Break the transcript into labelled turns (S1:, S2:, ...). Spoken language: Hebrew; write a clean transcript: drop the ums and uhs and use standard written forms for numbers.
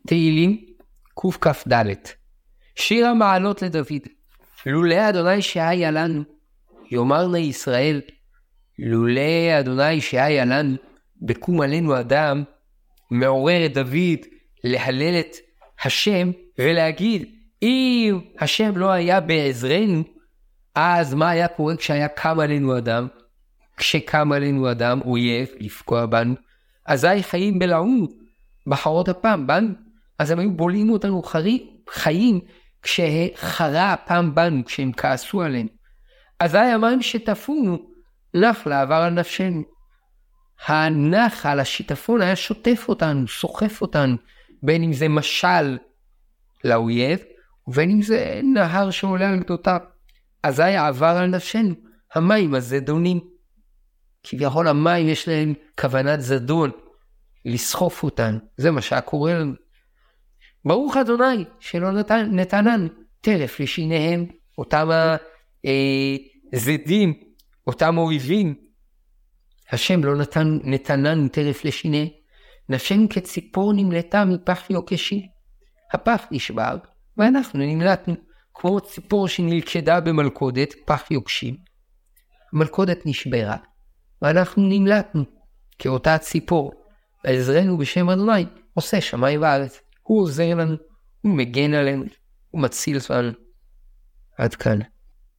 S1: תהילים קכ"ד. שיר המעלות לדוד. לולא אדוני שהיה לנו, יאמרנה ישראל, לולא אדוני שהיה לנו, בקום עלינו אדם, מעורר את דוד להלל את השם ולהגיד, אם השם לא היה בעזרנו, אז מה היה קורה כשהיה קם עלינו אדם? כשקם עלינו אדם אויב לפגוע בנו, אזי חיים בלעו בחרות הפעם בנו, אז הם היו בולים אותנו חיים כשחרה הפעם בנו, כשהם כעסו עלינו. אזי המים שטפונו נחלה עבר על נפשנו. הנחל, השיטפון היה שוטף אותנו, סוחף אותנו, בין אם זה משל לאויב, ובין אם זה נהר שעולה על גדותיו. אזי עבר על נפשנו המים הזדונים. כביכול המים יש להם כוונת זדון, לסחוף אותנו. זה מה שקורה לנו. ברוך אדוני שלא נתנן טרף לשיניהם, אותם הזדים, אותם אויבים. השם לא נתנן טרף לשיניהם. נפשנו כציפור נמלטה מפח יוקשים. הפח נשבר ואנחנו נמלטנו, כמו ציפור שנלכדה במלכודת, פח יוקשים. המלכודת נשברה ואנחנו נמלטנו כאותה ציפור. ועזרנו בשם אדוני עושה שמיים וארץ. הוא עוזר לנו, הוא מגן עלינו, הוא מציל אותנו. עד כאן.